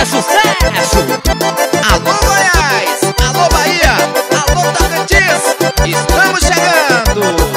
sucesso! Alô Goiás, alô Bahia, alô Tocantins, estamos chegando!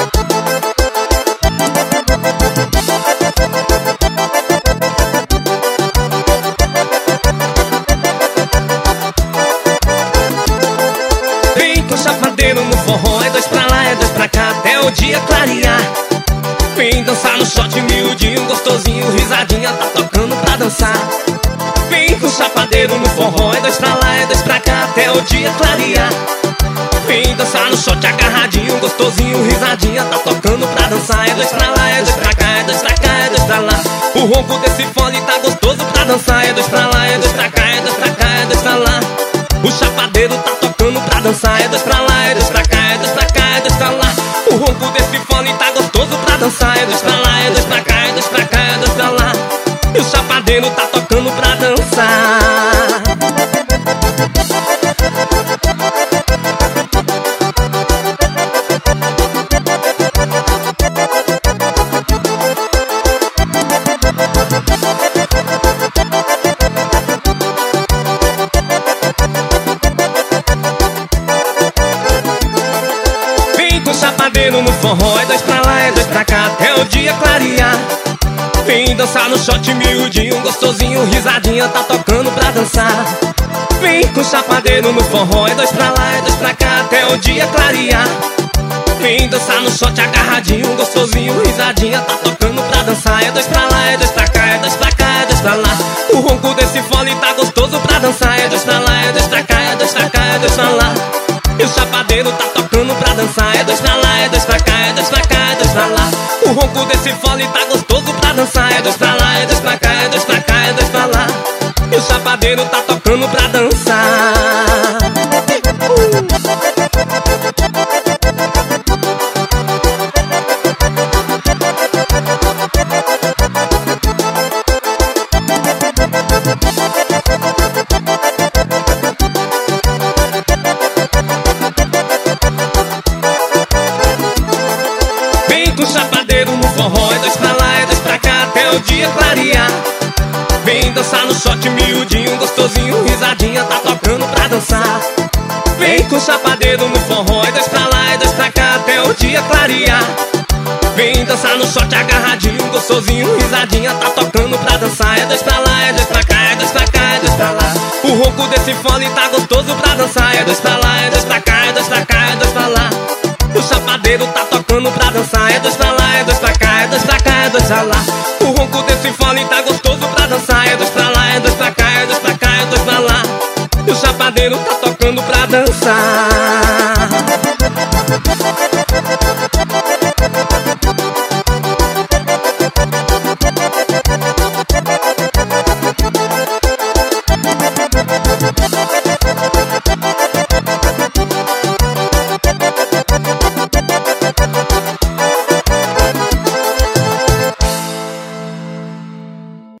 Vem com chapadeiro no forró, é dois pra lá, é dois pra cá, até o dia clarear. Vem dançar no shot miudinho, gostosinho, risadinha, tá tocando pra dançar. Vem com chapadeiro no forró, é dois pra lá, é dois pra cá, até o dia clarear. Vem dançar no shot agarradinho, gostosinho, risadinha, tá tocando pra dançar. É dois pra lá, é dois pra cá, é dois pra cá, é dois pra lá. O ronco desse fone tá gostoso pra dançar. É dois pra lá, é dois pra cá, é dois pra cá, é dois pra lá. O chapadeiro tá tocando pra dançar. É dois pra lá, é dois pra cá, é dois pra cá, é dois pra lá. O ronco desse fone tá gostoso pra dançar. É dois pra lá, é dois pra cá, é dois pra cá, é dois pra lá. E o chapadeiro tá tocando pra dançar. Chapadeiro no forró, é dois pra lá, é dois pra cá, até o dia clarear. Vem dançar no shot miudinho, gostosinho, risadinha, tá tocando pra dançar. Vem com chapadeiro no forró, é dois pra lá, é dois pra cá, até o dia clarear. Vem dançar no shot agarradinho, gostosinho, risadinha, tá tocando pra dançar. É dois pra lá, é dois pra cá, é dois pra cá, é dois pra lá. O ronco desse fole tá gostoso pra dançar. É dois pra lá, é dois pra cá, é dois pra cá, é dois pra lá. E o chapadeiro tá tocando pra dançar. É dois pra lá, é dois pra cá, é dois pra cá, é dois pra lá. O ronco desse fole tá gostoso pra dançar. É dois pra lá, é dois pra cá, é dois pra cá, é dois pra lá. E o chapadeiro tá tocando pra dançar. Com chapadeiro no forró, é dois pra lá, é dois pra cá, até o dia clarear. Vem dançar no shot miudinho, gostosinho, risadinha, tá tocando pra dançar. Vem com chapadeiro no forró, é dois pra lá, é dois pra cá, até o dia clarear. Vem dançar no shot agarradinho, gostosinho, risadinha, tá tocando pra dançar. É dois pra lá, é dois pra cá, é dois pra cá, é dois pra lá. O ronco desse fone tá gostoso pra dançar. É dois pra lá, é dois pra cá, é dois pra cá, é dois pra lá. O chapadeiro tá tocando pra dançar. É dois pra lá, é dois pra cá, é dois pra cá, é dois pra lá. O ronco desse fone tá gostoso pra dançar. É dois pra lá, é dois pra cá, é dois pra cá, é dois pra lá. E o chapadeiro tá tocando pra dançar.